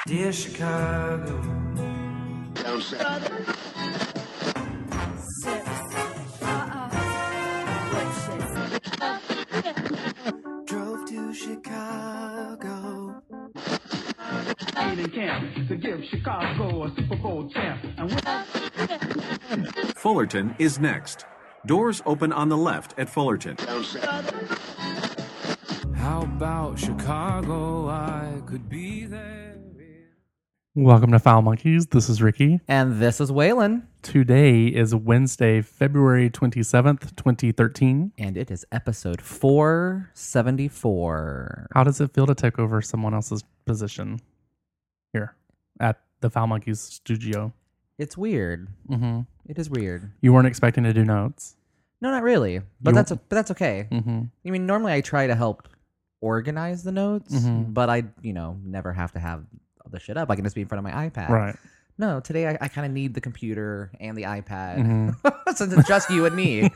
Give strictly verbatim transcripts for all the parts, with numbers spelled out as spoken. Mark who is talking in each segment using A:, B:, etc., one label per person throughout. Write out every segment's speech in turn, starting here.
A: Dear Chicago.
B: Down south.
A: Drove to Chicago.
C: In camp to give Chicago a Super Bowl champ. And
D: Fullerton is next. Doors open on the left at Fullerton.
B: Down south.
A: How about Chicago? I could be there.
E: Welcome to Foul Monkeys. This is Ricky.
F: And this is Waylon.
E: Today is Wednesday, February twenty-seventh, twenty thirteen.
F: And it is episode four seventy-four.
E: How does it feel to take over someone else's position here at the Foul Monkeys studio?
F: It's weird.
E: Mm-hmm.
F: It is weird.
E: You weren't expecting to do notes?
F: No, not really. But
E: You-
F: that's but that's okay.
E: Mm-hmm.
F: I mean, normally I try to help organize the notes,
E: Mhm.
F: but I, you know, never have to have the shit up. I can just be in front of my iPad.
E: Right.
F: No, today I, I kind of need the computer and the iPad
E: Mhm.
F: since it's just you and me.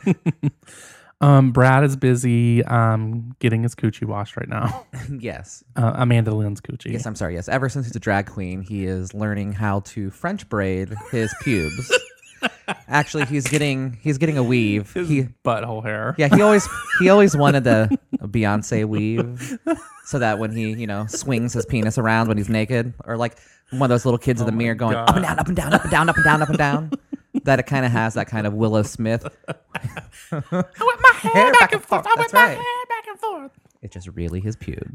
E: Um, Brad is busy um, getting his coochie washed right now.
F: Yes.
E: Uh, Amanda Lynn's coochie.
F: Yes, I'm sorry. Yes. Ever since he's a drag queen, he is learning how to French braid his pubes. Actually, he's getting he's getting a weave.
E: His
F: He
E: butthole hair.
F: Yeah, he always he always wanted the Beyonce weave, so that when he you know swings his penis around when he's naked, or like one of those little kids in the
E: Oh my
F: mirror going
E: God.
F: up and down, up and down, up and down, up and down, up and down. That it kind of has that kind of Willow Smith.
E: I whip my hair
F: back and forth.
E: I whip
F: That's
E: my
F: right.
E: hair back and forth.
F: It's just really his pubes.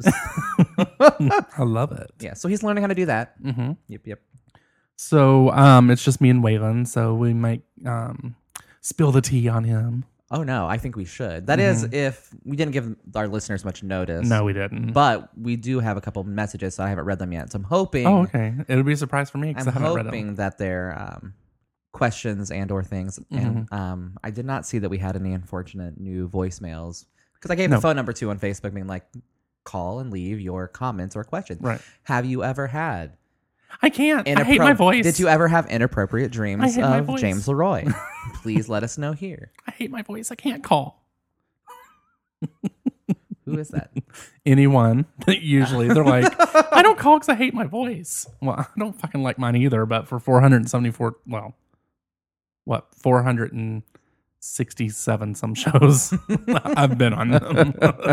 E: I love it.
F: Yeah, so he's learning how to do that.
E: Mm-hmm.
F: Yep, yep.
E: So um, it's just me and Waylon, so we might um, spill the tea on him.
F: Oh no, I think we should. That is, if we didn't give our listeners much notice.
E: No, we didn't.
F: But we do have a couple of messages, so I haven't read them yet. So I'm hoping.
E: Oh, okay. It'll be a surprise for me because
F: I'm
E: I haven't read them.
F: hoping that they're um, questions and or things. And um, I did not see that we had any unfortunate new voicemails because I gave
E: No.
F: the phone number to on Facebook, being like, call and leave your comments or questions.
E: Right.
F: Have you ever had?
E: I can't. I hate
F: inappro-
E: my voice.
F: Did you ever have inappropriate
E: I
F: dreams
E: hate my
F: of
E: voice.
F: James Leroy? Please let us know here.
E: I hate my voice. I can't call
F: Who is that?
E: anyone. Usually they're like, I don't call because I hate my voice. Well, I don't fucking like mine either. But for four hundred seventy-four, well, what four hundred sixty-seven some shows I've been on them.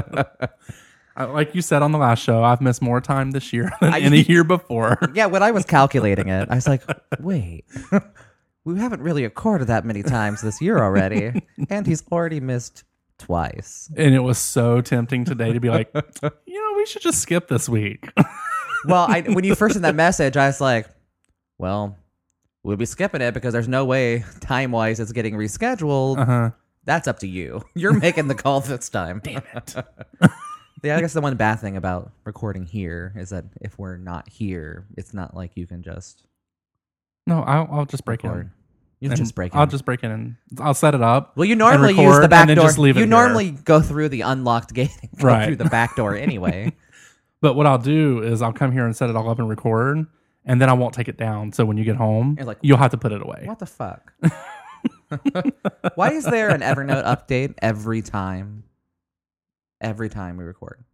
E: I- Like you said on the last show, I've missed more time this year than
F: I-
E: any year before.
F: Yeah, when I was calculating it, I was like, wait, we haven't really recorded that many times this year already. And he's already missed twice.
E: And it was so tempting today to be like, you know, we should just skip this week.
F: Well, I, when you first sent that message, I was like, well, we'll be skipping it because there's no way time-wise it's getting rescheduled.
E: Uh-huh.
F: That's up to you. You're making the call this time.
E: Damn it.
F: Yeah, I guess the one bad thing about recording here is that if we're not here, it's not like you can just
E: No, I'll, I'll just break
F: record.
E: in.
F: You can
E: And
F: just break in.
E: I'll just break in and I'll set it up.
F: Well, you normally
E: and
F: use
E: record
F: the back
E: and then
F: door.
E: just leave it
F: You
E: here.
F: normally go through the unlocked gate and go
E: Right.
F: through the back door anyway.
E: But what I'll do is I'll come here and set it all up and record, and then I won't take it down. So when you get home,
F: You're like,
E: you'll have to put it away.
F: What the fuck? Why is there an Evernote update every time? Every time we record.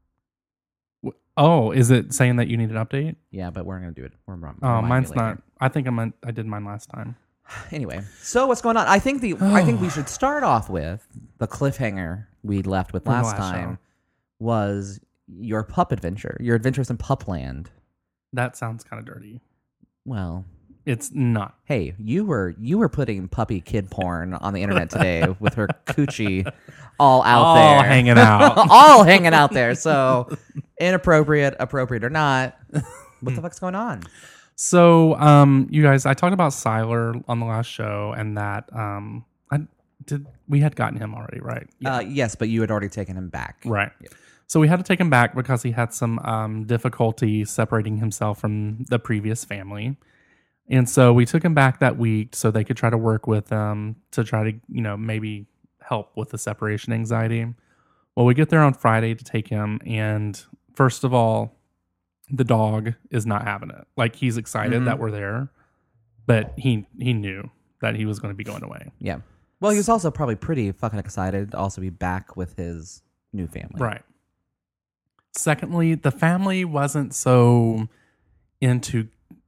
E: Oh, is it saying that you need an update?
F: Yeah, but we're gonna do it. We're, we're
E: Oh, mine's not. I think I'm. on- I did mine last time.
F: Anyway, so what's going on? I think the I think we should start off with the cliffhanger we left with
E: From the
F: last
E: last
F: time
E: show.
F: was your pup adventure, your adventures in Pupland.
E: That sounds kind of dirty.
F: Well,
E: It's not.
F: hey, you were you were putting puppy kid porn on the internet today with her coochie all out
E: All
F: there,
E: hanging out.
F: all hanging out there. So inappropriate, appropriate or not, what the fuck's going on?
E: So, um, you guys, I talked about Siler on the last show, and that um, I did. We had gotten him already, right?
F: Uh, yes, but you had already taken him back.
E: Right. So we had to take him back because he had some um, difficulty separating himself from the previous family. And so we took him back that week so they could try to work with him to try to, you know, maybe help with the separation anxiety. Well, we get there on Friday to take him. And first of all, the dog is not having it. Like, he's excited
F: Mm-hmm.
E: that we're there, but he he knew that he was going to be going away.
F: Yeah. Well, he was also probably pretty fucking excited to also be back with his new family.
E: Right. Secondly, the family wasn't so into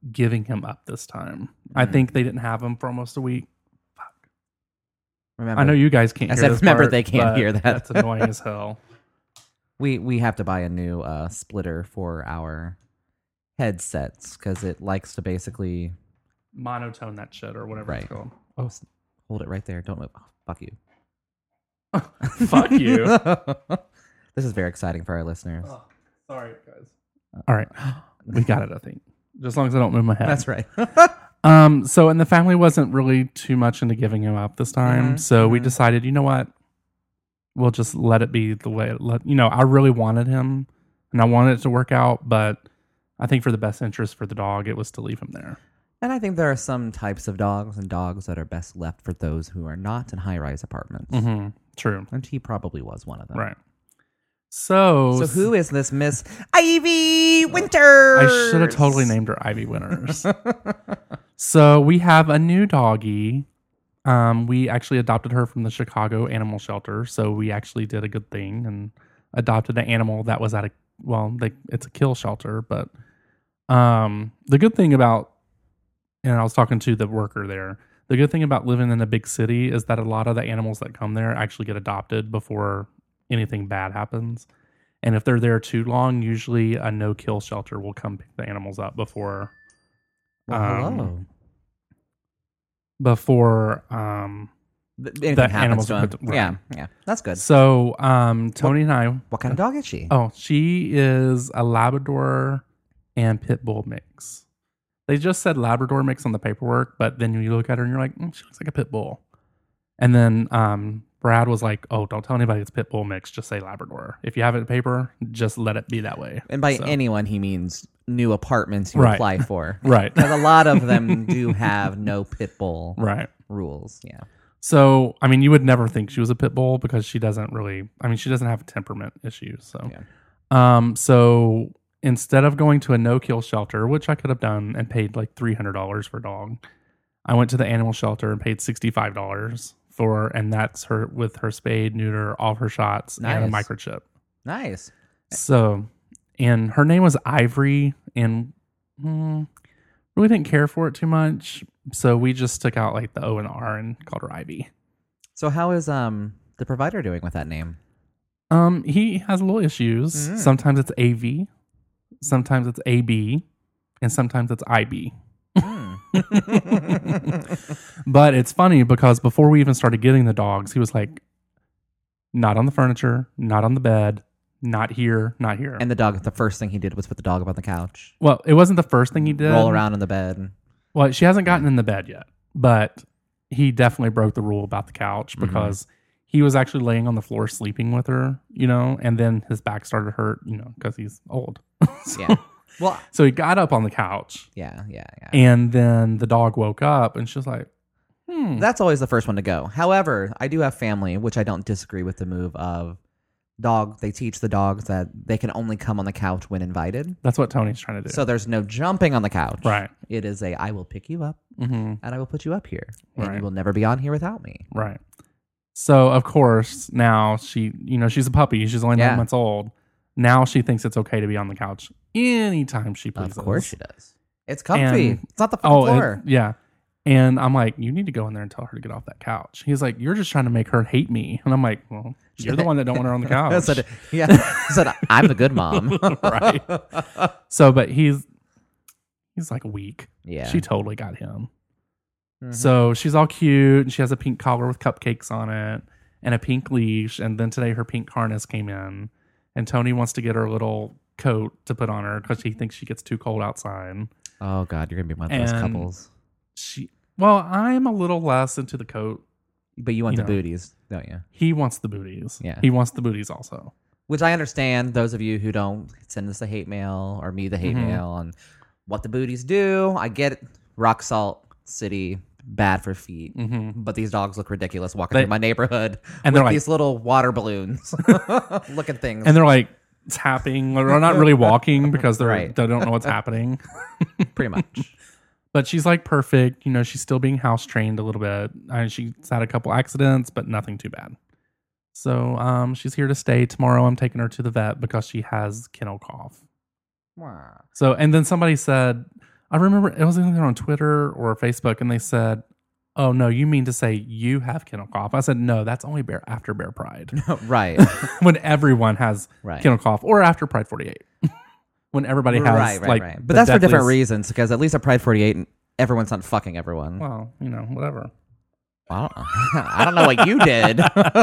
E: giving him up this time. I think they didn't have him for almost a week.
F: Remember,
E: I know you guys can't
F: I
E: hear
F: said
E: this
F: remember
E: part,
F: they can't
E: but
F: hear that.
E: That's annoying as hell.
F: we we have to buy a new uh, splitter for our headsets because it likes to basically
E: Monotone that shit or whatever
F: Right.
E: it's called.
F: oh s- hold it right there. Don't move. Oh, fuck you.
E: Fuck you.
F: This is very exciting for our listeners.
E: Oh, sorry, guys. All right. We got it, I think. Just as long as I don't move my head.
F: That's right.
E: Um, so, and the family wasn't really too much into giving him up this time.
F: Mhm,
E: So we
F: mhm.
E: decided, you know what? We'll just let it be the way it let, you know, I really wanted him and I wanted it to work out, but I think for the best interest for the dog, it was to leave him there.
F: And I think there are some types of dogs and dogs that are best left for those who are not in high-rise apartments.
E: Mm-hmm. True.
F: And he probably was one of them.
E: Right. So,
F: So who is this Miss Ivy Winters?
E: I should have totally named her Ivy Winters. So we have a new doggie. Um, we actually adopted her from the Chicago Animal Shelter. So we actually did a good thing and adopted an animal that was at a, well, they, it's a kill shelter. But um, the good thing about, and I was talking to the worker there, the good thing about living in a big city is that a lot of the animals that come there actually get adopted before anything bad happens. And if they're there too long, usually a no-kill shelter will come pick the animals up before
F: Well,
E: um,
F: hello.
E: before um
F: Th- Anything
E: the
F: happens
E: animals
F: to
E: are
F: him.
E: put to- right.
F: Yeah, yeah. That's good.
E: so um Tony and I
F: What kind of dog is she?
E: oh she is a Labrador and Pit Bull mix. They just said Labrador mix on the paperwork, but then you look at her and you're like, mm, she looks like a Pit Bull. And then um Brad was like, oh, don't tell anybody it's Pit Bull mix, just say Labrador. If you have it in paper, just let it be that way.
F: And by
E: So-
F: anyone, he means new apartments you
E: Right.
F: apply for.
E: Right.
F: Because a lot of them do have no pit bull
E: Right.
F: rules. Yeah.
E: So, I mean, you would never think she was a pit bull because she doesn't really, I mean, she doesn't have temperament issues. So,
F: Yeah.
E: um, so instead of going to a no-kill shelter, which I could have done and paid like three hundred dollars for a dog, I went to the animal shelter and paid sixty-five dollars for, and that's her with her spade, neuter, all of her shots, and a
F: Nice.
E: microchip.
F: Nice.
E: So, and her name was Ivory, and mm, really didn't care for it too much. So we just took out like the O and R and called her Ivy.
F: So how is um the provider doing with that name?
E: Um, he has little issues.
F: Mhm.
E: Sometimes it's A V, sometimes it's A B, and sometimes it's I B.
F: Hmm.
E: But it's funny because before we even started getting the dogs, he was like, not on the furniture, not on the bed, not here, not here.
F: And the dog, the first thing he did was put the dog up on the couch,
E: well, it wasn't the first thing he did.
F: roll around in the bed.
E: Well, she hasn't gotten in the bed yet, but he definitely broke the rule about the couch
F: Mm-hmm.
E: because he was actually laying on the floor sleeping with her, you know, and then his back started to hurt, you know, because he's old. so,
F: Yeah. Well,
E: so he got up on the couch,
F: yeah, yeah, yeah.
E: and then the dog woke up, and she's like, hmm.
F: That's always the first one to go. However, I do have family, which I don't disagree with the move of dog. They teach the dogs that they can only come on the couch when invited.
E: That's what Tony's trying to do.
F: So there's no jumping on the couch.
E: Right.
F: It is a I will pick you up
E: hmm
F: and I will put you up here. And
E: Right.
F: you will never be on here without me.
E: Right. So, of course, now she, you know, she's a puppy. She's only
F: Yeah.
E: nine months old. Now she thinks it's okay to be on the couch anytime she pleases.
F: Of course she does. It's comfy.
E: And-
F: it's not the fucking
E: Oh, it-
F: floor.
E: yeah. And I'm like, you need to go in there and tell her to get off that couch. He's like, you're just trying to make her hate me. And I'm like, well, you're the one that don't want her on the
F: I
E: couch.
F: said, yeah. I said, I'm the good mom.
E: Right. So, but he's he's like weak.
F: Yeah.
E: She totally got him.
F: Mhm.
E: So she's all cute, and she has a pink collar with cupcakes on it, and a pink leash. And then today her pink harness came in, and Tony wants to get her a little coat to put on her because he thinks she gets too cold outside.
F: Oh, God. You're going to be one of those
E: And-
F: couples.
E: She, well, I'm a little less into the coat.
F: But you want
E: you
F: the
E: know.
F: booties, don't you?
E: He wants the booties.
F: Yeah.
E: He wants the booties also.
F: Which I understand. Those of you who don't send us the hate mail or me the hate
E: Mhm.
F: mail on what the booties do. I get it. Rock Salt City, bad for feet.
E: hmm
F: But these dogs look ridiculous walking
E: They-
F: through my neighborhood
E: And
F: with
E: they're like,
F: these little water balloons looking things.
E: and they're like tapping. They're not really walking because they're
F: Right.
E: they don't know what's happening.
F: pretty much.
E: But she's like perfect. You know, she's still being house trained a little bit. And she's had a couple accidents, but nothing too bad. So um, she's here to stay. Tomorrow I'm taking her to the vet because she has kennel cough.
F: Wow.
E: So, and then somebody said, I remember it was either on Twitter or Facebook, and they said, "Oh no, you mean to say you have kennel cough?" I said, "No, that's only bear after Bear Pride,
F: Right.
E: when everyone has
F: Right.
E: kennel cough, or after Pride forty-eight, when everybody has
F: right, right,
E: like."
F: right. But
E: the
F: that's for different
E: deadliest-
F: reasons, because at least at Pride forty-eight, everyone's not fucking everyone.
E: Well, you know, whatever.
F: I don't, I don't know what you did.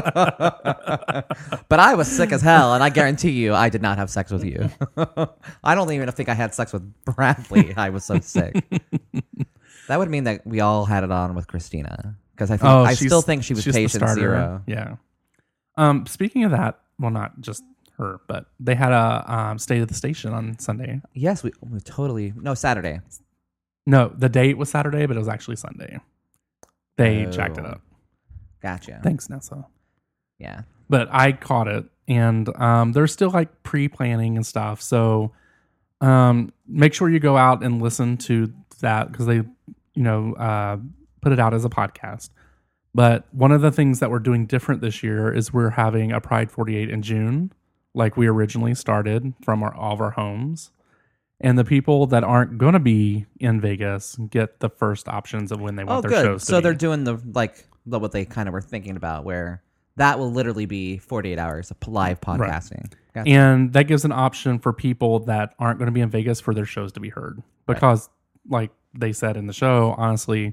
F: But I was sick as hell, and I guarantee you I did not have sex with you. I don't even think I had sex with Bradley. I was so sick. That would mean that we all had it on with Christina, because I think
E: Oh,
F: I
E: she's-
F: still think she was
E: she's the
F: patient
E: starter.
F: zero.
E: Yeah. Um. Speaking of that, well, not just her, but they had a um, state of the station on Sunday.
F: Yes, we, we totally no Saturday.
E: No, the date was Saturday, but it was actually Sunday. They
F: Oh.
E: jacked it up.
F: Gotcha.
E: Thanks, Nessa.
F: Yeah.
E: But I caught it, and um, they're still like pre-planning and stuff. So um, make sure you go out and listen to that, because they, you know, uh, put it out as a podcast. But one of the things that we're doing different this year is we're having a Pride forty-eight in June, like we originally started from our, all of our homes. And the people that aren't going to be in Vegas get the first options of when they want
F: Oh,
E: their
F: good.
E: shows to
F: So
E: be.
F: they're doing the like the, what they kind of were thinking about, where that will literally be forty-eight hours of p- live podcasting. Gotcha.
E: And that gives an option for people that aren't going to be in Vegas for their shows to be heard. Because, like they said in the show, honestly,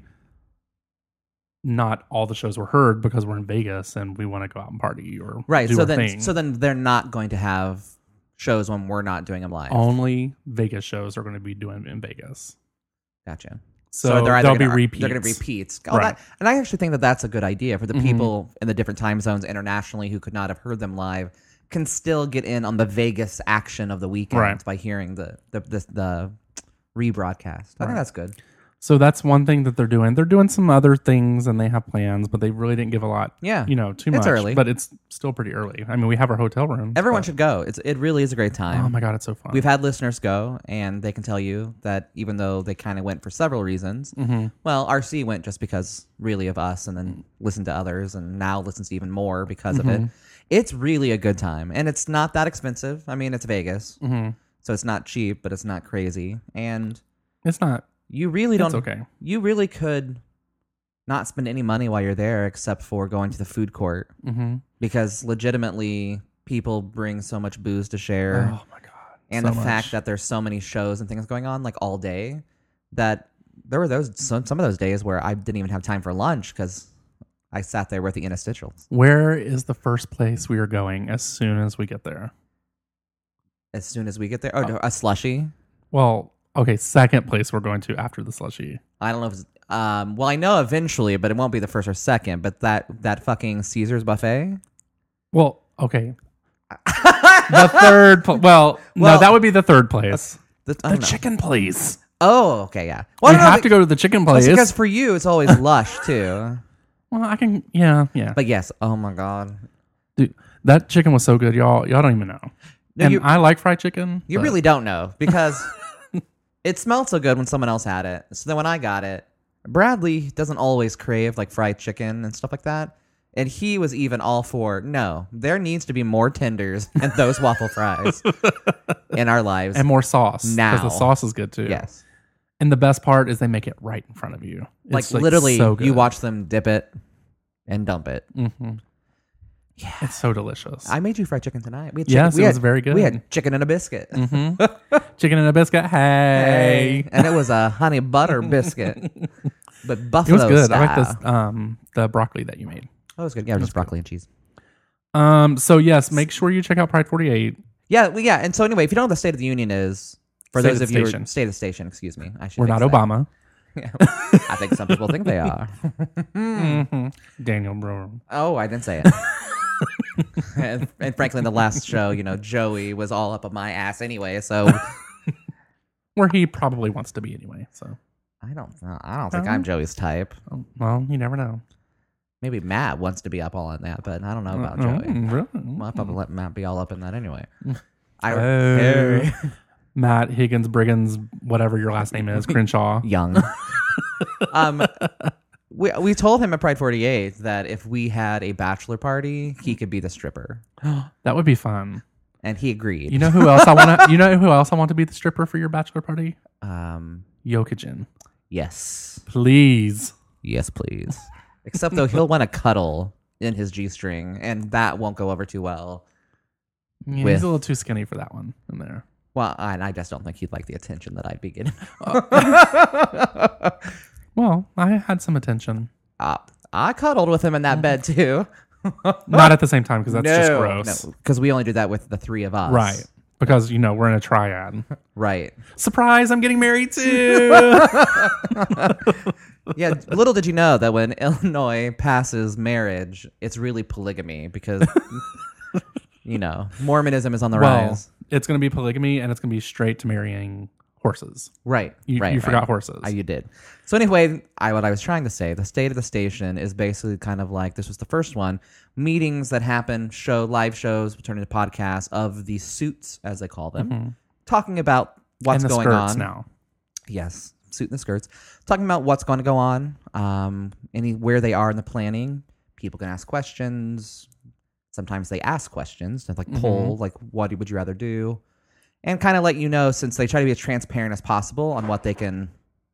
E: not all the shows were heard because we're in Vegas and we want to go out and party or
F: Right.
E: do
F: So
E: our
F: then,
E: thing.
F: so then they're not going to have shows when we're not doing them live.
E: Only Vegas shows are going to be doing in Vegas.
F: Gotcha.
E: So,
F: they're either
E: there'll be
F: gonna-
E: repeats.
F: They're going to repeats. Oh,
E: Right.
F: that- and I actually think that that's a good idea for the
E: Mhm.
F: people in the different time zones internationally who could not have heard them live, can still get in on the Vegas action of the weekend
E: Right.
F: by hearing the the the, the rebroadcast. I
E: Right.
F: think that's good.
E: So that's one thing that they're doing. They're doing some other things and they have plans, but they really didn't give a lot.
F: Yeah.
E: You know, too
F: It's
E: much.
F: early.
E: But it's still pretty early. I mean, we have our hotel rooms.
F: Everyone
E: but-
F: should go. It's it really is a great time.
E: Oh my God, it's so fun.
F: We've had listeners go, and they can tell you that even though they kind of went for several reasons,
E: Mhm.
F: well, R C went just because really of us, and then listened to others, and now listens to even more because of it.
E: Mhm.
F: It's really a good time, and it's not that expensive. I mean, it's Vegas,
E: Mhm.
F: so it's not cheap, but it's not crazy, and
E: It's not.
F: you really don't.
E: It's okay.
F: You really could not spend any money while you're there, except for going to the food court,
E: Mm-hmm.
F: because legitimately people bring so much booze to share.
E: Oh my God.
F: And
E: so
F: the fact
E: much.
F: that there's so many shows and things going on like all day, that there were those some, some of those days where I didn't even have time for lunch because I sat there with the interstitials.
E: Where is the first place we are going as soon as we get there?
F: As soon as we get there, oh, a slushy.
E: Well, okay, second place we're going to after the slushy.
F: I don't know if it's, um well, I know eventually, but it won't be the first or second. But that that fucking Caesar's buffet.
E: Well, okay. the third pl- well,
F: Well-
E: no, that would be the third place.
F: The, I
E: The
F: don't know.
E: chicken place.
F: Oh, okay, yeah.
E: We
F: I don't know,
E: have to go to the chicken
F: That's
E: place.
F: because for you it's always lush too.
E: Well, I can yeah, yeah.
F: But yes, oh my god,
E: Dude, that chicken was so good, y'all. Y'all don't even know.
F: No,
E: and
F: you-
E: I like fried chicken.
F: you
E: but-
F: really don't know because it smelled so good when someone else had it. So then when I got it, Bradley doesn't always crave like fried chicken and stuff like that. And he was even all for, no, there needs to be more tenders and those waffle fries in our lives.
E: and more sauce.
F: Now.
E: Because the sauce is good too.
F: Yes.
E: And the best part is they make it right in front of you.
F: Like,
E: It's,
F: literally,
E: so good.
F: you watch them dip it and dump it.
E: Mm-hmm. Yeah. It's so delicious.
F: I made you fried chicken tonight. We had
E: Yes,
F: we
E: it
F: had-
E: was very good.
F: We had chicken and a biscuit.
E: hmm Chicken and a biscuit. Hey.
F: And it was a honey butter biscuit. But
E: It
F: buffalo
E: was good.
F: style.
E: I like this um the broccoli that you made.
F: Oh, it was good. Yeah, it was just broccoli and cheese.
E: Um so yes, make sure you check out Pride forty-eight.
F: Yeah, well, yeah. And so anyway, if you don't know what the State of the Union is, for
E: State
F: those
E: of
F: of
E: the
F: you who
E: Station.
F: are, State of the Station, excuse me. I should
E: We're
F: fix
E: not
F: that.
E: Obama.
F: Yeah. I think some people think they are.
E: hmm Daniel Brewer.
F: Oh, I didn't say it. and, and frankly, in the last show, you know, Joey was all up on my ass anyway. So
E: Where he probably wants to be anyway. So
F: I don't, I don't think
E: Oh.
F: I'm Joey's type.
E: oh, well, you never know.
F: Maybe Matt wants to be up all in that, but I don't know about
E: Uh,
F: Joey.
E: mm, really?
F: Well, I'll probably let Matt be all up in that anyway. I,
E: Oh.
F: Hey.
E: Matt Higgins Briggins, whatever your last name is, Crenshaw.
F: Young. um, we we told him at Pride forty-eight that if we had a bachelor party, he could be the stripper,
E: That would be fun.
F: and he agreed.
E: You know who else I want to? You know who else I want to be the stripper for your bachelor party?
F: um,
E: Yokajin.
F: Yes.
E: Please.
F: Yes, please. Except though he'll want to cuddle in his G-string, and that won't go over too well.
E: Yeah,
F: With-
E: he's a little too skinny for that one in there.
F: Well, and I just don't think he'd like the attention that I'd be getting.
E: Well, I had some attention.
F: uh, I cuddled with him in that bed too.
E: Not at the same time because that's just gross.
F: Because we only do that with the three of us.
E: Right. Because, you know, we're in a triad.
F: Right.
E: Surprise, I'm getting married too.
F: Yeah, little did you know that when Illinois passes marriage, it's really polygamy because, you know, Mormonism is on the
E: well,
F: rise.
E: it's going to be polygamy and it's going to be straight to marrying horses.
F: Right.
E: You,
F: right,
E: you
F: right.
E: forgot horses.
F: Uh, you did. So anyway, I what I was trying to say, the state of the station is basically kind of like, this was the first one, meetings that happen, show live shows, turn into podcasts of the suits, as they call them,
E: Mm-hmm.
F: talking about what's
E: and the
F: going
E: skirts
F: on.
E: now.
F: Yes, suit and the skirts. Talking about what's going to go on, um, any where they are in the planning. People can ask questions. Sometimes they ask questions, to like
E: Mm-hmm.
F: poll, like what would you rather do, and kind of let you know, since they try to be as transparent as possible on what they can.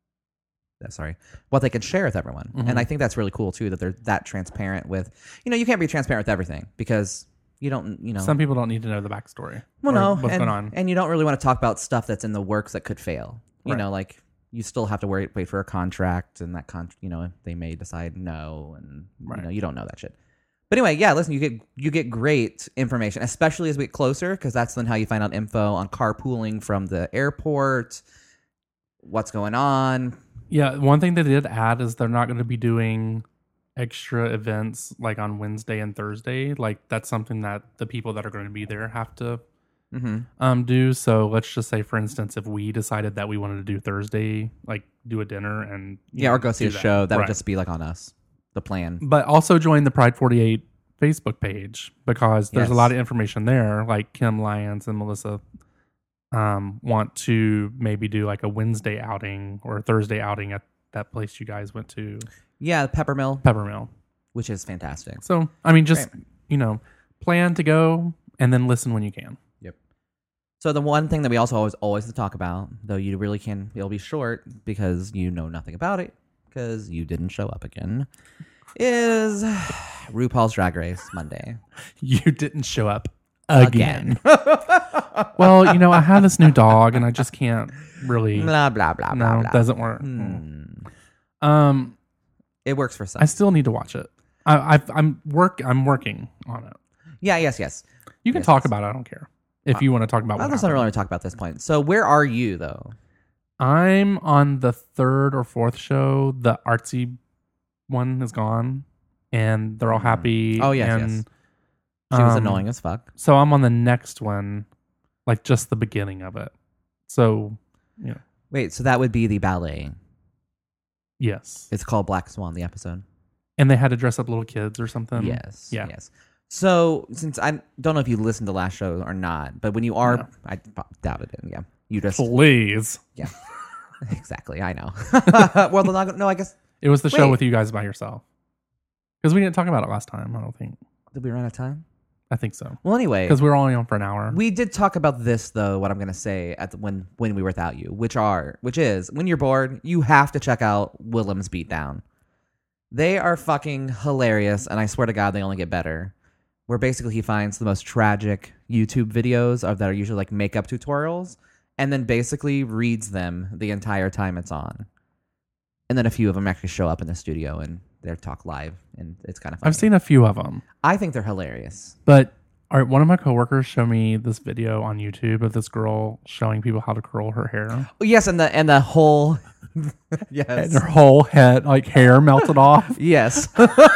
F: uh, Sorry, what they can share with everyone,
E: Mm-hmm.
F: and I think that's really cool too that they're that transparent with. You know, you can't be transparent with everything because you don't. You know,
E: Some people don't need to know the backstory.
F: well,
E: or
F: no,
E: what's
F: and,
E: going on.
F: and you don't really want to talk about stuff that's in the works that could fail. You
E: Right.
F: know, like you still have to wait, wait for a contract, and that con, you know, they may decide no, and
E: Right.
F: you know, you don't know that shit. But anyway, yeah, listen, you get you get great information, especially as we get closer, because that's then how you find out info on carpooling from the airport, what's going on.
E: Yeah, one thing they did add is they're not going to be doing extra events like on Wednesday and Thursday. Like that's something that the people that are going to be there have to
F: Mm-hmm.
E: um do. So let's just say, for instance, if we decided that we wanted to do Thursday, like do a dinner and you
F: Yeah,
E: know,
F: or go see
E: do
F: a
E: that.
F: show. That would
E: Right.
F: just be like on us, the plan.
E: But also join the Pride forty-eight Facebook page because there's
F: Yes.
E: a lot of information there. Like Kim Lyons and Melissa um, want to maybe do like a Wednesday outing or a Thursday outing at that place you guys went to,
F: Yeah, Peppermill,
E: Peppermill.
F: which is fantastic.
E: So, I mean, just,
F: Right.
E: you know, plan to go and then listen when you can.
F: Yep. So the one thing that we also always always talk about, though you really can, it'll be short because you know nothing about it because you didn't show up again, is RuPaul's Drag Race Monday.
E: You didn't show up again. Well, you know, I have this new dog and I just can't really.
F: Blah blah blah blah
E: no,
F: blah.
E: doesn't work.
F: Hmm.
E: Um,
F: It works for some.
E: I still need to watch it. I, I've, I'm work. I'm working on it.
F: yeah. Yes. Yes.
E: You can
F: Yes,
E: talk
F: yes.
E: about it. I don't care if you want to talk about.
F: I
E: What
F: don't
E: happened.
F: really want to talk about this point. So where are you though?
E: I'm on the third or fourth show. The artsy one is gone, and they're all happy.
F: Oh, yes,
E: and,
F: yes. She was
E: um,
F: annoying as fuck.
E: So I'm on the next one, like just the beginning of it. So, you know,
F: Wait. So that would be the ballet.
E: yes.
F: It's called Black Swan. The episode.
E: And they had to dress up little kids or something.
F: Yes.
E: Yeah.
F: Yes. So since I don't know if you listened to last show or not, but when you are,
E: No.
F: I doubted it. Yeah. You just
E: Please.
F: yeah. Exactly. I know. well, they're not. gonna- No, I guess.
E: It was the show
F: Wait.
E: with you guys by yourself. Because we didn't talk about it last time. I don't think.
F: Did we run out of time?
E: I think so.
F: Well, anyway,
E: Because we were only on for an hour.
F: we did talk about this though. What I'm going to say at the, when when we were without you, which are which is when you're bored, you have to check out Willem's Beatdown. They are fucking hilarious, and I swear to God, they only get better. Where basically he finds the most tragic YouTube videos of that are usually like makeup tutorials, and then basically reads them the entire time it's on. And then a few of them actually show up in the studio and they talk live, and it's kind of funny.
E: I've seen a few of them.
F: I think they're hilarious.
E: But all right, one of my coworkers showed me this video on YouTube of this girl showing people how to curl her hair.
F: Oh, yes, and the and the whole
E: And
F: yes,
E: her whole head, like hair melted off.
F: yes.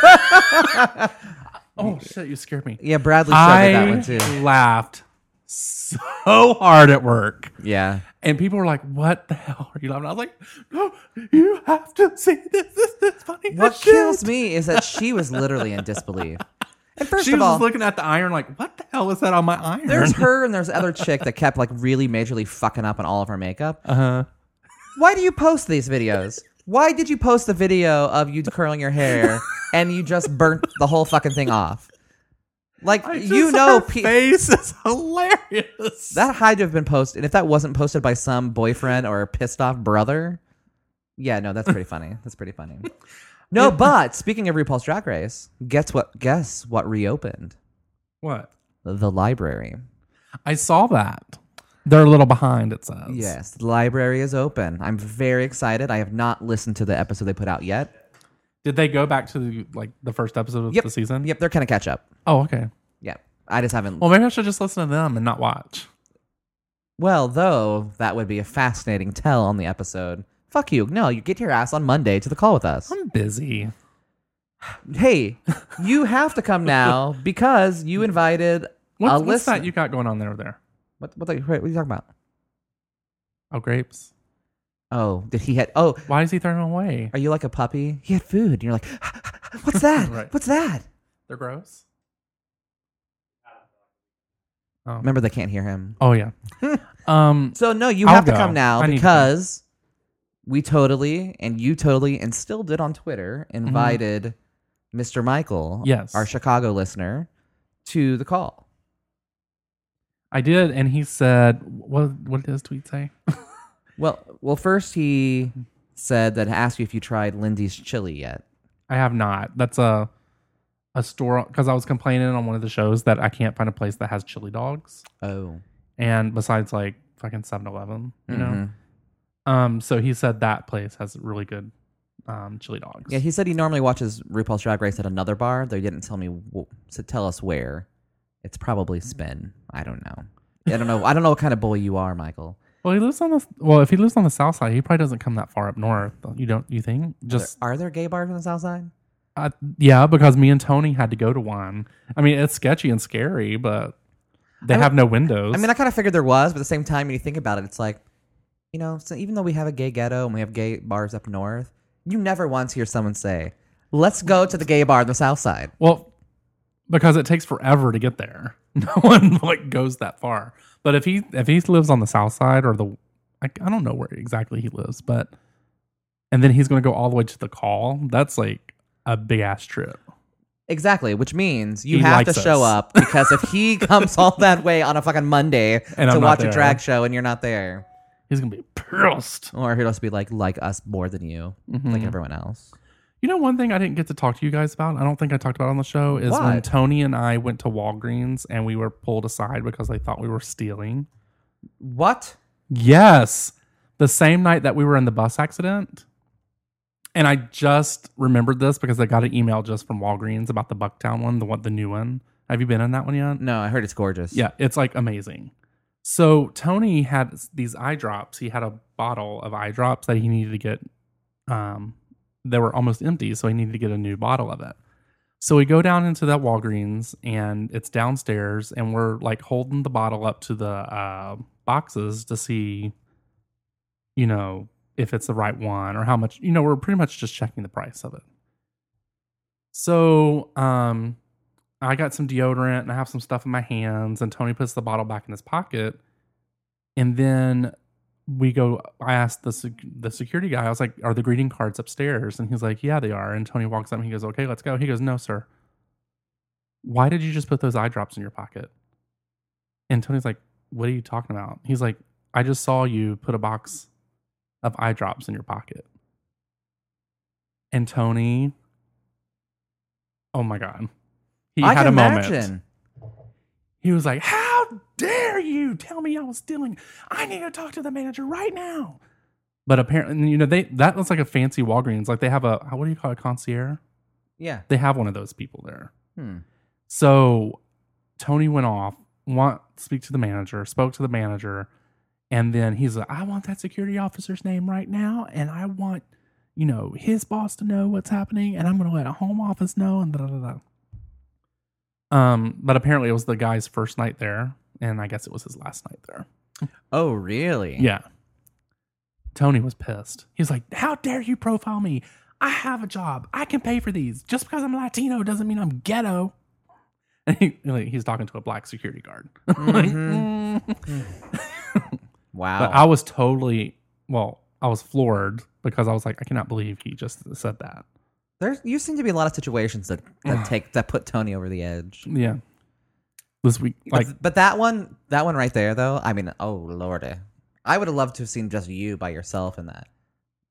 E: Oh shit, you scared me.
F: Yeah, Bradley showed me that one
E: I
F: too.
E: laughed so hard at work.
F: Yeah.
E: And people were like, "What the hell are you laughing?" I was like, "No, you have to see this. This is funny."
F: What
E: as shit."
F: kills me is that she was literally in disbelief. And first
E: She
F: of
E: was
F: all,
E: looking at the iron like, "What the hell is that on my iron?"
F: there's her and there's the other chick that kept like really majorly fucking up on all of her makeup.
E: Uh huh.
F: Why do you post these videos? Why did you post the video of you curling your hair and you just burnt the whole fucking thing off? Like, you know,
E: her
F: pe-
E: face is hilarious.
F: that had to have been posted. And if that wasn't posted by some boyfriend or a pissed off brother, Yeah, no, that's pretty funny. That's pretty funny. No, but speaking of RuPaul's Drag Race, guess what? Guess what reopened?
E: What?
F: The library.
E: I saw that. They're a little behind, it says.
F: Yes, the library is open. I'm very excited. I have not listened to the episode they put out yet.
E: Did they go back to the, like the first episode of
F: Yep.
E: the season?
F: Yep, they're kind of catch up.
E: Oh, okay.
F: Yeah, I just haven't.
E: Well, maybe I should just listen to them and not watch.
F: Well, though, that would be a fascinating tell on the episode. Fuck you. No, you get your ass on Monday to the call with us.
E: I'm busy.
F: Hey, you have to come now because you invited
E: What's,
F: a
E: what's
F: listener.
E: that you got going on there? There.
F: What, what, the, what are you talking about?
E: Oh, grapes.
F: Oh, did he had? Oh,
E: Why is he throwing them away?
F: are you like a puppy? He had food. And you're like, what's that?
E: Right.
F: What's that?
E: They're gross. Oh.
F: Remember, they can't hear him.
E: Oh yeah. um.
F: So no, you
E: I'll
F: have to
E: go.
F: come now
E: I need to
F: because we totally and you totally and still did on Twitter invited Mister Michael,
E: Yes.
F: our Chicago listener, to the call.
E: I did, and he said, "What? What did his tweet say?"
F: Well, well, first he said that asked you if you tried Lindy's chili yet.
E: I have not. That's a a store because I was complaining on one of the shows that I can't find a place that has chili dogs,
F: Oh,
E: and besides like fucking seven eleven, you know.
F: Mhm.
E: Um. So he said that place has really good um chili dogs.
F: Yeah, he said he normally watches RuPaul's Drag Race at another bar. They didn't tell me wh- to tell us where. It's probably Spin. I don't know. I don't know. I don't know what kind of boy you are, Michael.
E: Well, he lives on the well. If he lives on the south side, he probably doesn't come that far up north. You don't? You think? Just
F: Are there gay bars on the South Side?
E: uh, yeah, because me and Tony had to go to one. I mean, it's sketchy and scary, but they
F: I mean-
E: have no windows.
F: I mean, I kind of figured there was, but at the same time, when you think about it, it's like, you know, so even though we have a gay ghetto and we have gay bars up north, you never once hear someone say, "Let's go to the gay bar on the South Side."
E: well, because it takes forever to get there. No one like goes that far. But if he if he lives on the south side or the I, I don't know where exactly he lives, but and then he's going to go all the way to the call. That's like a big ass trip.
F: Exactly, which means you
E: He
F: have to
E: likes
F: show
E: us.
F: up because if he comes all that way on a fucking Monday
E: And
F: to
E: I'm not
F: watch a
E: there.
F: drag show and you're not there,
E: He's going to be pissed.
F: or he'll just be like like us more than you,
E: Mhm.
F: like everyone else.
E: You know, one thing I didn't get to talk to you guys about, I don't think I talked about on the show, is when
F: What?
E: Tony and I went to Walgreens and we were pulled aside because they thought we were stealing.
F: What?
E: Yes. The same night that we were in the bus accident. And I just remembered this because I got an email just from Walgreens about the Bucktown one, the one, the new one. Have you been in that one yet?
F: No, I heard it's gorgeous.
E: Yeah, it's like amazing. So Tony had these eye drops. He had a bottle of eye drops that he needed to get. Um, they were almost empty, so he needed to get a new bottle of it. So we go down into that Walgreens, and it's downstairs, and we're like holding the bottle up to the uh, boxes to see, you know, if it's the right one or how much. You know, we're pretty much just checking the price of it. So, um, I got some deodorant and I have some stuff in my hands, and Tony puts the bottle back in his pocket. And then we go, I asked the sec- the security guy, I was like, "Are the greeting cards upstairs?" And he's like, "Yeah, they are." And Tony walks up and he goes, "Okay, let's go." He goes, "No, sir. Why did you just put those eye drops in your pocket?" And Tony's like, "What are you talking about?" He's like, "I just saw you put a box of eye drops in your pocket." And Tony, oh my God. He
F: I
E: had
F: can
E: a moment.
F: imagine.
E: He was like, "How dare you tell me I was stealing? I need to talk to the manager right now." But apparently, you know, they that was like a fancy Walgreens. Like they have a, what do you call it, concierge?
F: Yeah.
E: They have one of those people there.
F: Hmm.
E: So Tony went off, want speak to the manager, spoke to the manager, and then he's like, "I want that security officer's name right now, and I want, you know, his boss to know what's happening, and I'm going to let a home office know." And da da da. Um, but apparently it was the guy's first night there, and I guess it was his last night there.
F: Oh, really?
E: Yeah. Tony was pissed. He's like, "How dare you profile me? I have a job. I can pay for these. Just because I'm Latino doesn't mean I'm ghetto." And he, like, he's talking to a black security guard. Like, mm.
F: Wow.
E: But I was totally, well, I was floored because I was like, I cannot believe he just said that.
F: There's you seem to be in a lot of situations that, that take that put Tony over the edge.
E: Yeah. This week, like,
F: but, but that one, that one right there, though. I mean, oh lordy, I would have loved to have seen just you by yourself in that.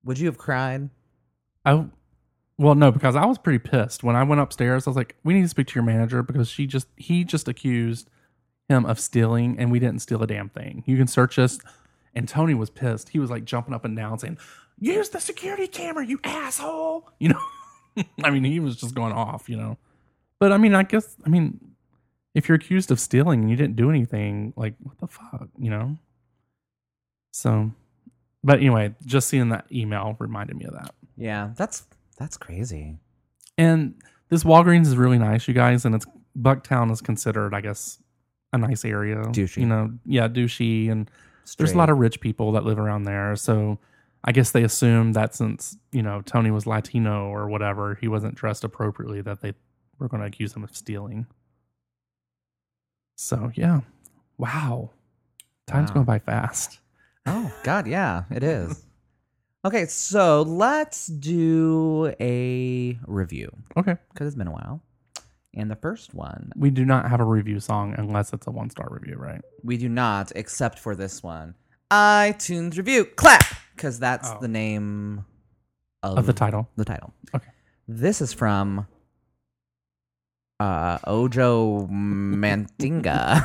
F: Would you have cried?
E: I, well, no, because I was pretty pissed when I went upstairs. I was like, "We need to speak to your manager because she just he just accused him of stealing, and we didn't steal a damn thing. You can search us." And Tony was pissed. He was like jumping up and down, saying, "Use the security camera, you asshole!" You know, I mean, he was just going off. You know, but I mean, I guess, I mean, if you're accused of stealing and you didn't do anything, like, what the fuck, you know? So, but anyway, just seeing that email reminded me of that.
F: Yeah, that's that's crazy.
E: And this Walgreens is really nice, you guys, and it's Bucktown is considered, I guess, a nice area.
F: Douchey.
E: You know, yeah, douchey, and there's a
F: Straight.
E: lot of rich people that live around there. So I guess they assumed that since, you know, Tony was Latino or whatever, he wasn't dressed appropriately, that they were going to accuse him of stealing. So, yeah. Wow. Time's
F: Wow.
E: going by fast.
F: Oh, God, yeah, it is. Okay, so let's do a review
E: Okay.
F: because it's been a while. And the first one,
E: We do not have a review song unless it's a one-star review, right?
F: we do not, except for this one. iTunes review, clap, because that's
E: Oh.
F: the name of,
E: Of the title.
F: The title.
E: Okay.
F: This is from uh, Ojo Mantinga.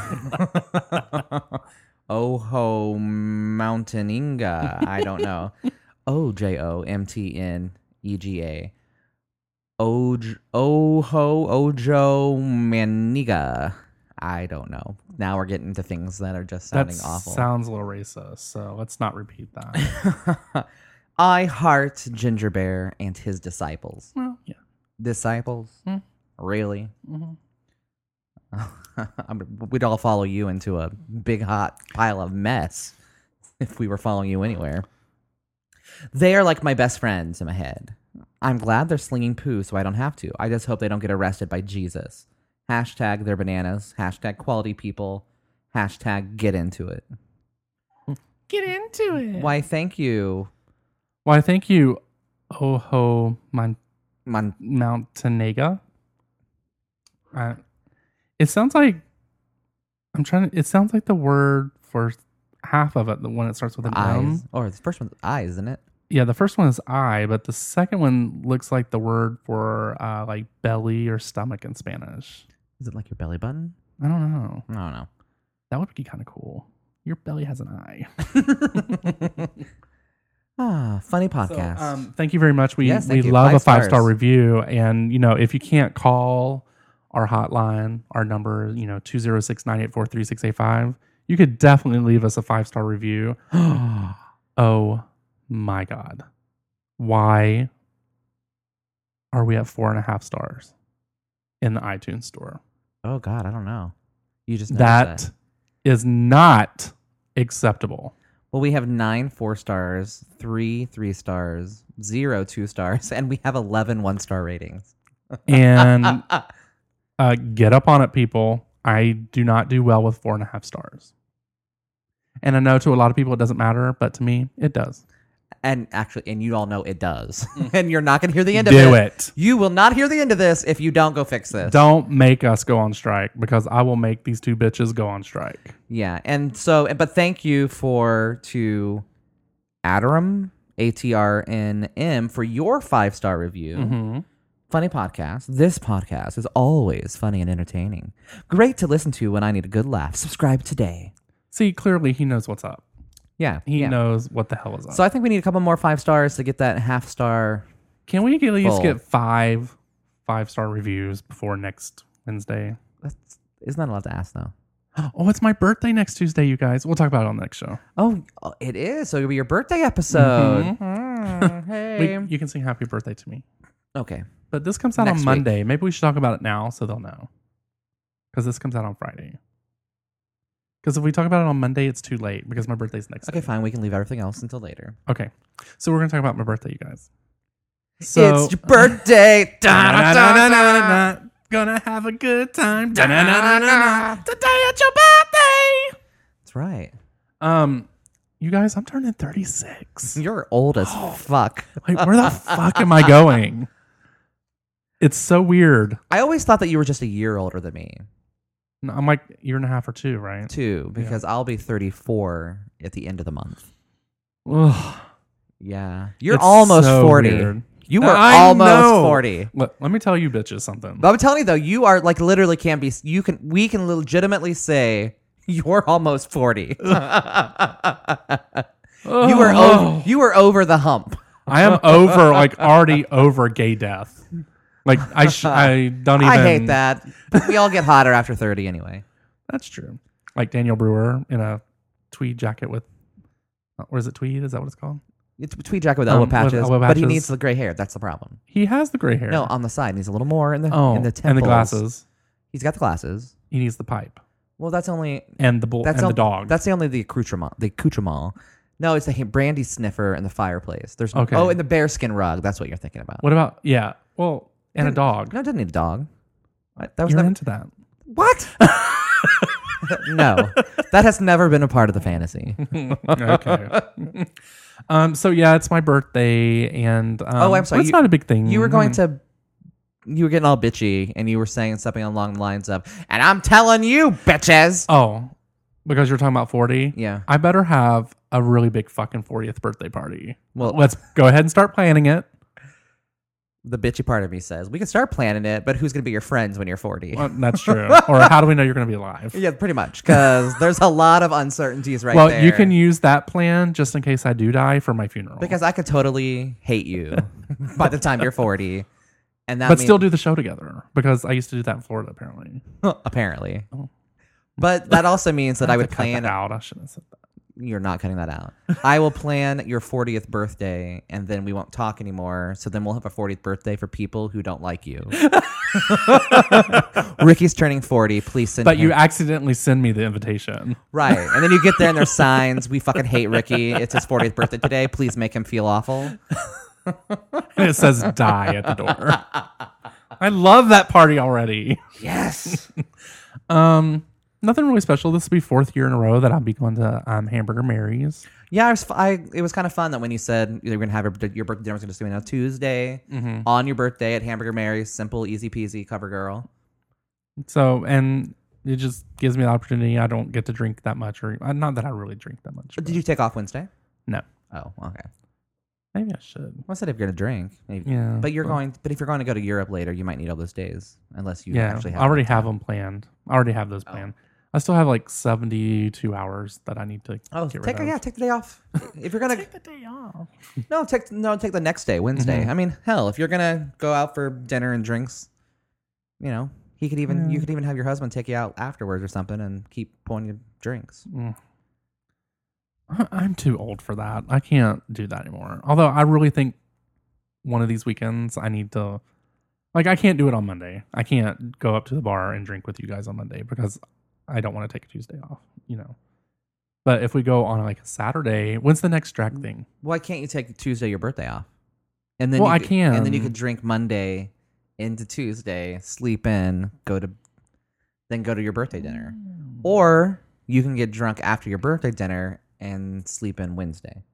F: Oho Mountaininga. I don't know. O J O M T N E G A. Oj- Oho Ojo Maniga. I don't know. Now we're getting to things that are just
E: That
F: sounding awful.
E: sounds a little racist, so let's not repeat that.
F: I heart Ginger Bear and his disciples.
E: Well, yeah.
F: Disciples?
E: Hmm.
F: Really?
E: Mhm.
F: I'm- We'd all follow you into a big hot pile of mess if we were following you anywhere. They are like my best friends in my head. I'm glad they're slinging poo so I don't have to. I just hope they don't get arrested by Jesus. Hashtag they're bananas. Hashtag quality people. Hashtag get into it.
E: Get into it.
F: Why, thank you.
E: Why, thank you, Oho Mon-
F: Mon-
E: Mountainega. Uh, it sounds like I'm trying to. It sounds like the word for half of it, the one that starts with an
F: eyes.
E: M.
F: Or the first one's eyes, isn't it?
E: Yeah, the first one is I, but the second one looks like the word for uh, like belly or stomach in Spanish.
F: Is it like your belly button?
E: I don't know.
F: I don't know.
E: That would be kind of cool. Your belly has an eye.
F: Ah, funny podcast.
E: So, um, thank you very much. We
F: Yes,
E: we
F: thank you.
E: love
F: Five
E: a five star
F: stars.
E: review, and you know, if you can't call our hotline, our number, you know, two zero six nine eight four three six eight five, you could definitely leave us a five star review. Oh my God, why are we at four and a half stars in the iTunes store?
F: Oh God, I don't know. You just noticed
E: That
F: that.
E: is not acceptable.
F: Well, we have nine four stars, three three stars, zero two stars, and we have eleven one star ratings.
E: And uh, get up on it, people. I do not do well with four and a half stars. And I know to a lot of people it doesn't matter, but to me, it does.
F: And actually, and you all know it does. And you're not going to hear the end of
E: Do
F: it.
E: it.
F: You will not hear the end of this if you don't go fix this.
E: Don't make us go on strike because I will make these two bitches go on strike.
F: Yeah, and so, but thank you for to Atrm, A T R N M, for your five star review.
E: Mm-hmm.
F: Funny podcast. This podcast is always funny and entertaining. Great to listen to when I need a good laugh. Subscribe today.
E: See, clearly he knows what's up.
F: Yeah,
E: He
F: yeah.
E: knows what the hell is up.
F: So I think we need a couple more five stars to get that half star.
E: Can we at least
F: Full.
E: get five five star reviews before next Wednesday?
F: That's, isn't that allowed to ask though?
E: Oh, it's my birthday next Tuesday, you guys. We'll talk about it on the next show.
F: Oh, it is. So it'll be your birthday episode.
E: Mhm.
F: Mm, hey.
E: We, you can sing happy birthday to me.
F: Okay.
E: But this comes out
F: Next
E: on
F: week.
E: Monday. Maybe we should talk about it now so they'll know. Because this comes out on Friday. Because if we talk about it on Monday, it's too late because my birthday's next
F: Okay,
E: day.
F: fine. We can leave everything else until later.
E: Okay. So we're going to talk about my birthday, you guys. So,
F: It's your birthday.
E: Da-da-da-da-da-da. Gonna have a good time. Da-da-da-da-da. Today it's your birthday.
F: That's right.
E: Um, you guys, I'm turning thirty-six.
F: You're old as fuck.
E: Like, where the fuck am I going? It's so weird.
F: I always thought that you were just a year older than me,
E: No, I'm like a year and a half or two, right?
F: too, because I'll be thirty-four at the end of the month.
E: Ugh.
F: Yeah. You're
E: It's
F: almost
E: so
F: forty.
E: weird.
F: You were
E: I
F: almost
E: know.
F: forty.
E: Let, let me tell you bitches something.
F: But I'm telling you though, you are like literally can be. You can. We can legitimately say you're almost forty. you were over. You were over the hump.
E: I am over, like already over gay death. Like I, sh- I don't even.
F: I hate that. We all get hotter after thirty anyway.
E: That's true. Like Daniel Brewer in a tweed jacket with, or is it tweed? Is that what it's called?
F: It's a tweed jacket with
E: Um,
F: elbow
E: with
F: patches,
E: elbow
F: but he
E: patches.
F: needs the gray hair. That's the problem.
E: He has the gray hair.
F: No, on the side, needs a little more in the
E: oh,
F: in the
E: and
F: temples.
E: the glasses.
F: He's got the glasses.
E: He needs the pipe
F: Well, that's only
E: and the bull
F: that's
E: and
F: on-
E: the dog.
F: That's the only the accoutrement. The accoutrement. No, it's the brandy sniffer and the fireplace. There's
E: Okay.
F: Oh, and the bearskin rug. That's what you're thinking about.
E: what about yeah? Well, and a dog.
F: No, it doesn't need a dog. That was
E: You're
F: never,
E: into that.
F: what? No, that has never been a part of the fantasy.
E: Okay. um. So yeah, it's my birthday, and um,
F: Oh, I'm sorry,
E: It's
F: you-
E: not a big thing.
F: You were going
E: I
F: to, you were getting all bitchy, and you were saying something along the lines of, "And I'm telling you, bitches."
E: Oh, because you're talking about forty.
F: Yeah.
E: I better have a really big fucking fortieth birthday party.
F: Well-
E: let's go ahead and start planning it.
F: The bitchy part of me says we can start planning it, but who's going to be your friends when you're forty?
E: Well, that's true. Or how do we know you're going to be alive?
F: Yeah, pretty much, because there's a lot of uncertainties right
E: well,
F: there.
E: you can use that plan just in case I do die for my funeral.
F: because I could totally hate you by the time you're forty, and that
E: but
F: means,
E: still do the show together because I used to do that in Florida apparently.
F: apparently. But that also means that I,
E: have
F: would
E: to cut
F: plan.
E: that out. I shouldn't have said that.
F: You're not cutting that out. I will plan your fortieth birthday, and then we won't talk anymore. So then we'll have a fortieth birthday for people who don't like you. Ricky's turning forty. Please send
E: But
F: him.
E: you accidentally send me the invitation.
F: Right. And then you get there and there's signs. We fucking hate Ricky. It's his fortieth birthday today. Please make him feel awful.
E: And it says die at the door. I love that party already.
F: Yes.
E: Um, nothing really special. This will be fourth year in a row that I'll be going to um, Hamburger Mary's.
F: Yeah, it was, I, it was kind of fun that when you said you were going to have your, your birthday dinner was going to be on a Tuesday
E: Mm-hmm.
F: on your birthday at Hamburger Mary's. Simple, easy peasy, cover girl.
E: So, and it just gives me the opportunity. I don't get to drink that much, or uh, not that I really drink that much.
F: Did
E: but-
F: you take off Wednesday?
E: No.
F: Oh, okay.
E: Maybe I should.
F: Well, I said if you're going to drink. Maybe.
E: Yeah.
F: But you're
E: well,
F: going. But if you're going to go to Europe later, you might need all those days, unless you
E: Yeah,
F: actually have.
E: I already
F: enough time.
E: have them planned. I already have those
F: Oh.
E: planned. I still have like seventy-two hours that I need to
F: Oh,
E: get
F: take
E: rid of.
F: yeah, take the day off. If you're gonna
E: Take the day off.
F: no, take no, take the next day, Wednesday.
E: Mhm.
F: I mean, hell, if you're gonna go out for dinner and drinks, you know, he could even
E: Yeah.
F: you could even have your husband take you out afterwards or something and keep pouring you drinks.
E: Mm. I- I'm too old for that. I can't do that anymore. Although I really think one of these weekends I need to, like, I can't do it on Monday. I can't go up to the bar and drink with you guys on Monday because I don't want to take a Tuesday off, you know. But if we go on like a Saturday, when's the next drag thing?
F: Why can't you take Tuesday your birthday off? And then
E: Well,
F: you
E: I
F: could-
E: can.
F: and then you could drink Monday into Tuesday, sleep in, go to, then go to your birthday dinner, or you can get drunk after your birthday dinner and sleep in Wednesday.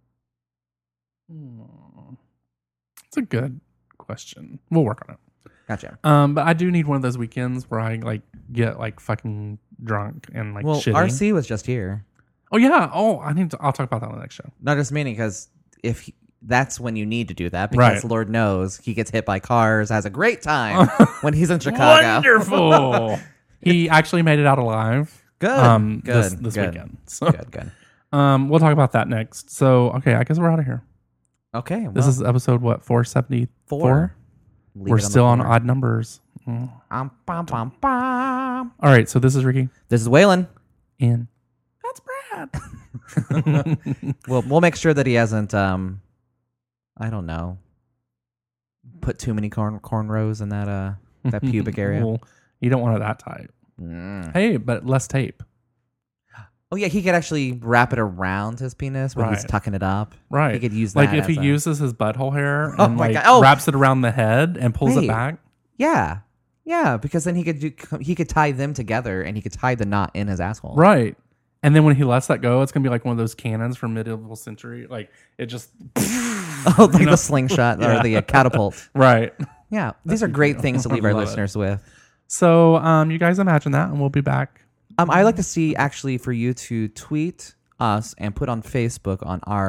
E: Hmm. It's a good question. We'll work on it.
F: Gotcha.
E: Um, but I do need one of those weekends where I like get like fucking drunk and like
F: Well,
E: shitty.
F: R C was just here.
E: Oh yeah. Oh, I need to. I'll talk about that on the next show.
F: Not just meaning because if he, that's when you need to do that, because
E: Right.
F: Lord knows he gets hit by cars, has a great time when he's in Chicago.
E: Wonderful. He actually made it out alive.
F: Good.
E: Um,
F: good.
E: this, this
F: good.
E: weekend. So,
F: Good. Good.
E: um, we'll talk about that next. So, okay, I guess we're out of here.
F: Okay.
E: This
F: well,
E: is episode what four seventy four.
F: four. Leave
E: We're
F: it the
E: still on
F: floor.
E: odd numbers. Mm.
F: Um, bum, bum, bum.
E: All right, so this is Ricky
F: This is Waylon.
E: and that's Brad.
F: We'll we'll make sure that he hasn't. Um, I don't know. Put too many corn cornrows in that uh that pubic area.
E: Well, you don't want it that tight.
F: Mm.
E: Hey, but less tape.
F: Oh yeah, he could actually wrap it around his penis when he's
E: Right.
F: tucking it up.
E: Right.
F: He could use
E: like
F: that
E: if he
F: as a-
E: uses his butthole hair
F: Oh
E: and
F: my
E: like
F: God. Oh.
E: wraps it around the head and pulls
F: Wait.
E: it back.
F: Yeah, yeah, because then he could do, he could tie them together and he could tie the knot in his asshole.
E: Right. And then when he lets that go, it's gonna be like one of those cannons from medieval century. Like it just
F: Oh, like
E: know?
F: the slingshot
E: Yeah.
F: or the uh, catapult.
E: right.
F: Yeah, these are great things to leave our
E: Love it.
F: listeners with.
E: So um, you guys imagine that, and we'll be back.
F: Um, I'd like to see actually for you to tweet us and put on Facebook on our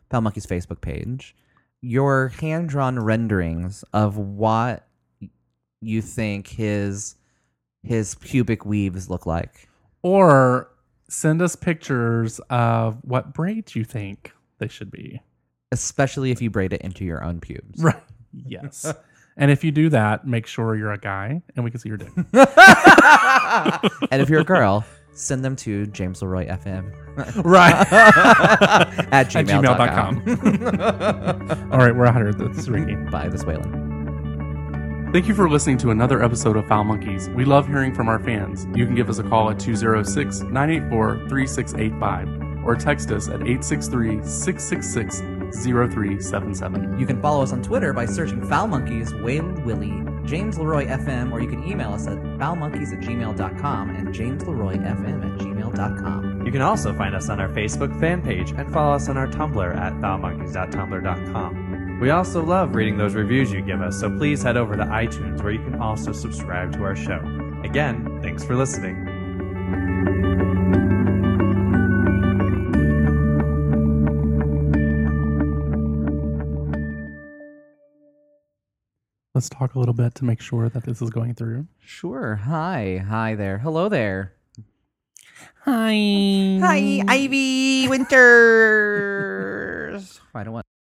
F: Foul Monkeys Facebook page your hand-drawn renderings of what you think his his pubic weaves look like.
E: Or send us pictures of what braids you think they should be.
F: Especially if you braid it into your own pubes.
E: Right. Yes. And if you do that, make sure you're a guy and we can see your dick.
F: And if you're a girl, send them to James Leroy F M.
E: Right.
F: At gmail dot com.
E: All right, we're out of here. This is Ricky.
F: Bye, this is Waylon.
E: Thank you for listening to another episode of Foul Monkeys. We love hearing from our fans. You can give us a call at two oh six, nine eight four, three six eight five or text us at eight six three, six six six, zero three seven seven.
F: You can follow us on Twitter by searching Foul Monkeys, Waylon Willie, James Leroy F M, or you can email us at foulmonkeys at gmail dot com and jamesleroyfm at gmail dot com.
G: You can also find us on our Facebook fan page and follow us on our Tumblr at foul monkeys dot tumblr dot com. We also love reading those reviews you give us, so please head over to iTunes where you can also subscribe to our show. Again, thanks for listening.
E: Let's talk a little bit to make sure that this is going through.
F: Sure. Hi. Hi there. Hello there.
E: Hi.
F: Hi, Ivy Winters. I don't want